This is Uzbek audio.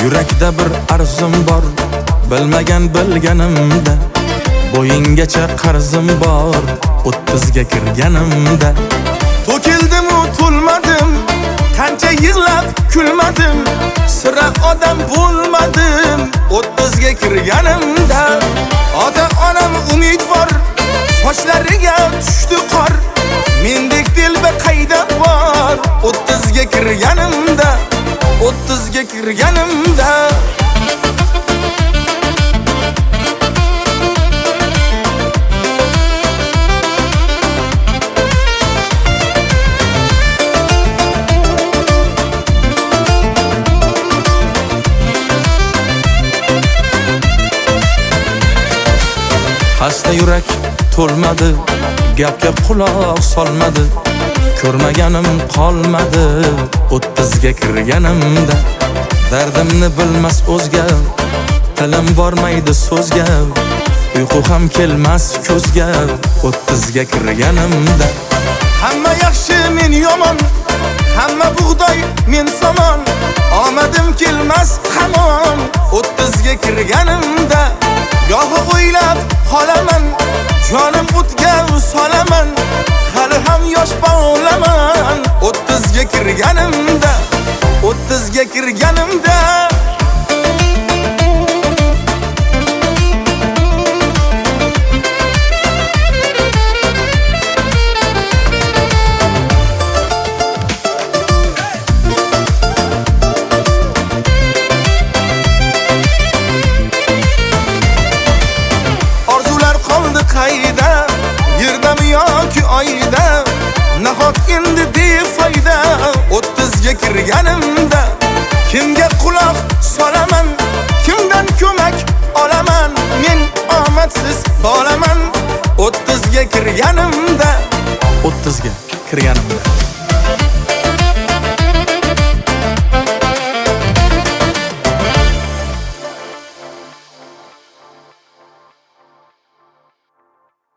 Yurakda bir arzum bor, bilmagan bilganimda. Bo'yingacha qarzim bor, 30ga kirganimda. To'kildim-u to'lmadim, qancha yig'lab kulmadim. Sira odam bo'lmadim, 30ga kirganimda. Ota-onam umidvor, sochlariga tushdi qor. Mendek dilba qayda bor, 30ga kirganimda, 30ga kirganimda. Hasta yurak to'lmadi, gapga quloq solmadi. Ko'rmaganim qolmadi, 30ga kirganimda. Dardimni bilmas o'zga, tilim bormaydi so'zga. Uyqu ham kelmas ko'zga, 30ga kirganimda. Hamma yaxshi, men yomon, hamma bug'doy, men somon. Omadim kelmas hamon, 30ga kirganimda. Gohi o'ylab qolaman, jonim o'tga solaman. Hali ham yosh bolaman, 30ga kirganimda, 30ga kirganimda. Qayda, yerdami yoki oyda, nahot endi befoyda, 30ga kirganimda. Kimga quloq solaman, kimdan ko'mak olaman, men omadsiz bolaman, 30ga kirganimda, 30ga kirganimda.